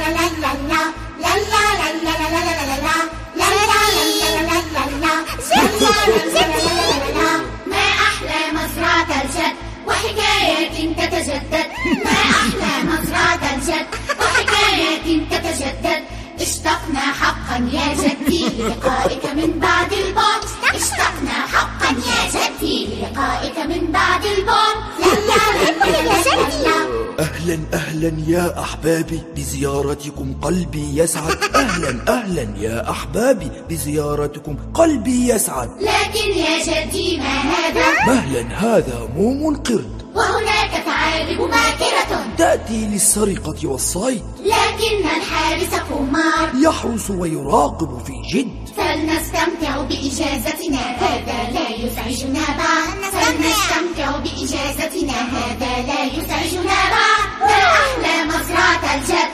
ما أحلى مزرعة الجد وحكايات تتجدد. ما أحلى مزرعة الجد وحكايات تتجدد. اشتقنا حقا يا جدي للقائك من بعد البعد. اشتقنا حقا يا جدي للقائك من بعد البعد. يا جدي أهلا أهلا يا أحبابي بزيارتكم قلبي يسعد. أهلا أهلا يا أحبابي بزيارتكم قلبي يسعد. لكن يا جدي ما هذا؟ مهلا، هذا موم القرد. وهناك ثعالب ماكرة تأتي للسرقة والصيد. لكن الحارس قمار يحرس ويراقب في جد. فلنستمتع بإجازتنا هذا لا يزعجنا بعد. فلنستمتع بإجازتنا هذا لا يزعجنا بعد. ما أحلى مزرعة الجد.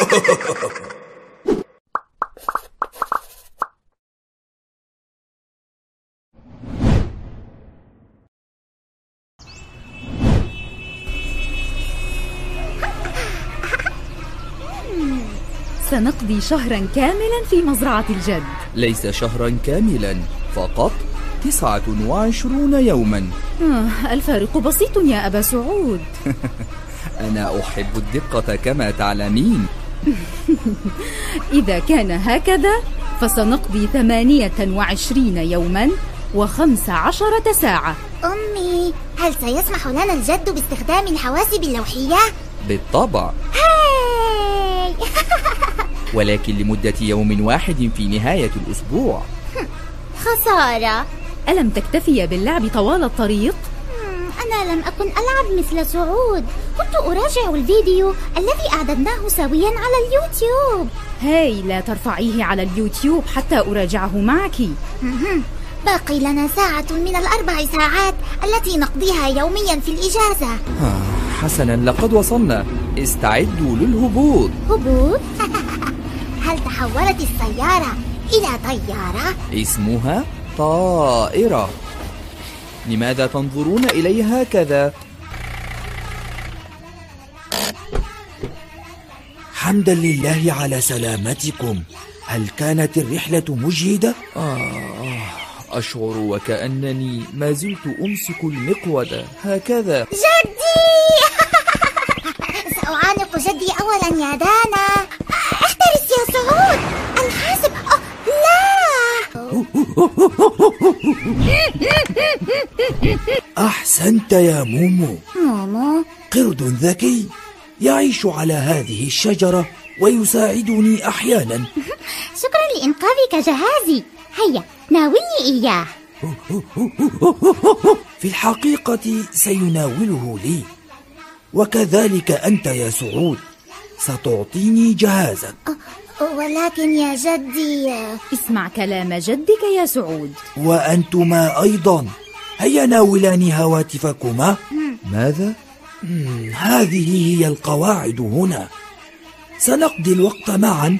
سنقضي شهرا كاملا في مزرعة الجد. ليس شهرا كاملا، فقط 29 يوما. الفارق بسيط يا أبا سعود. أنا أحب الدقة كما تعلمين. إذا كان هكذا فسنقضي 28 يوما و15 ساعة. أمي، هل سيسمح لنا الجد باستخدام الحواسب اللوحية؟ بالطبع. ولكن لمدة يوم واحد في نهاية الأسبوع. خسارة. ألم تكتفي باللعب طوال الطريق؟ أنا لم أكن ألعب مثل سعود. كنت أراجع الفيديو الذي أعددناه سويا على اليوتيوب. هاي، لا ترفعيه على اليوتيوب حتى أراجعه معك. باقي لنا ساعة من ال4 ساعات التي نقضيها يوميا في الإجازة. حسنا، لقد وصلنا. استعدوا للهبوط. هبوط؟ هل تحولت السيارة إلى طيارة؟ اسمها طائرة. لماذا تنظرون إلي هكذا؟ حمدا لله على سلامتكم. هل كانت الرحلة مجهدة؟ أشعر وكأنني ما زلت أمسك المقود هكذا. جدي! سأعانق جدي أولا يا دانا. احترس يا سعود، الحاسب. لا! أحسنت يا مومو. مومو؟ قرد ذكي يعيش على هذه الشجرة ويساعدني أحيانا. شكرا لإنقاذك جهازي. هيا ناولني إياه. في الحقيقة سيناوله لي، وكذلك أنت يا سعود ستعطيني جهازك. ولكن يا جدي. اسمع كلام جدك يا سعود. وأنتما أيضا، هيا ناولاني هواتفكما. ماذا؟ هذه هي القواعد هنا. سنقضي الوقت معا.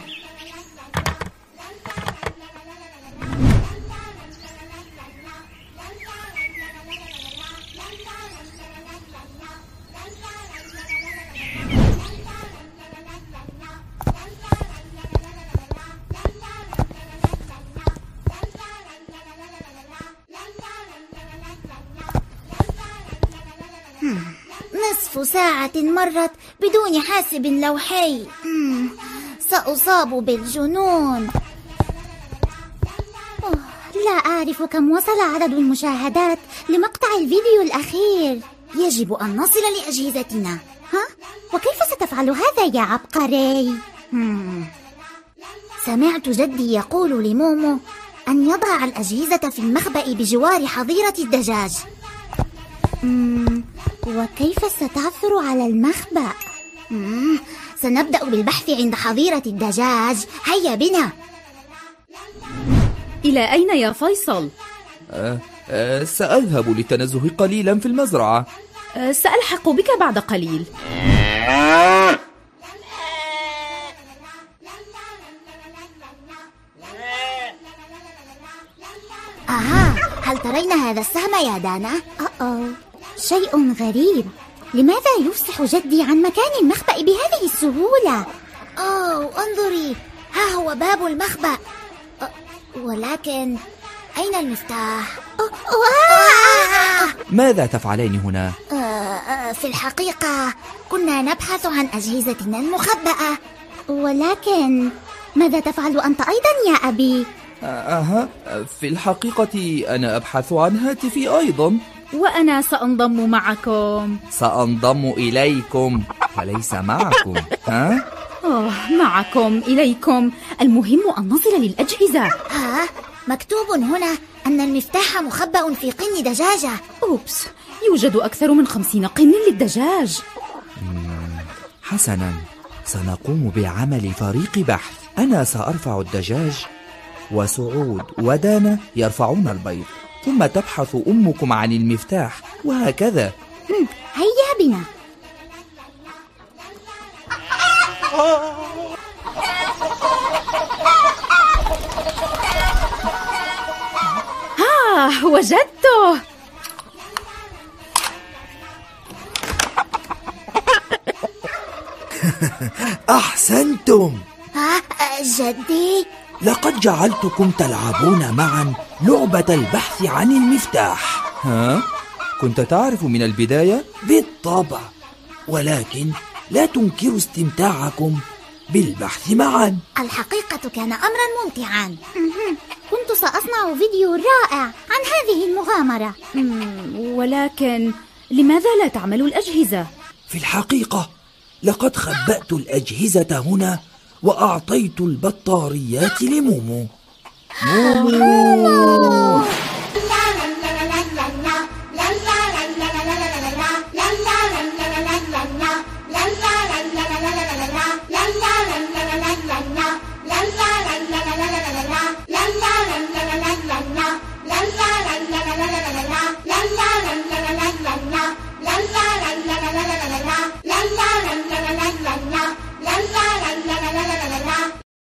نصف ساعة مرت بدون حاسب لوحي. سأصاب بالجنون. لا أعرف كم وصل عدد المشاهدات لمقطع الفيديو الأخير. يجب أن نصل لأجهزتنا. وكيف ستفعل هذا يا عبقري؟ سمعت جدي يقول لمومو أن يضع الأجهزة في المخبأ بجوار حظيرة الدجاج. وكيف ستعثر على المخبأ؟ سنبدأ بالبحث عند حظيرة الدجاج. هيا بنا. إلى أين يا فيصل؟ سأذهب للتنزه قليلا في المزرعة. سألحق بك بعد قليل. هل ترين هذا السهم يا دانا؟ شيء غريب. لماذا يفصح جدي عن مكان المخبأ بهذه السهولة؟ أوه، انظري، ها هو باب المخبأ. ولكن أين المفتاح؟ ماذا تفعلين هنا؟ في الحقيقة كنا نبحث عن أجهزتنا المخبأة. ولكن ماذا تفعل أنت أيضا يا أبي؟ في الحقيقة أنا أبحث عن هاتفي أيضا. وأنا سأنضم معكم. سأنضم إليكم وليس معكم. معكم إليكم، المهم أن نصل للأجهزة. مكتوب هنا أن المفتاح مخبأ في قن دجاجة. أوبس، يوجد أكثر من 50 قن للدجاج. حسنا، سنقوم بعمل فريق بحث. أنا سأرفع الدجاج، وسعود ودانا يرفعون البيض، ثم تبحث أمكم عن المفتاح، وهكذا. هيا بنا. وجدته. أحسنتم. جدي، لقد جعلتكم تلعبون معا لعبة البحث عن المفتاح. كنت تعرف من البداية؟ بالطبع، ولكن لا تنكروا استمتاعكم بالبحث معا. الحقيقة كان أمرا ممتعا. كنت سأصنع فيديو رائع عن هذه المغامرة. ولكن لماذا لا تعمل الأجهزة؟ في الحقيقة لقد خبأت الأجهزة هنا وأعطيت البطاريات لمومو. مومو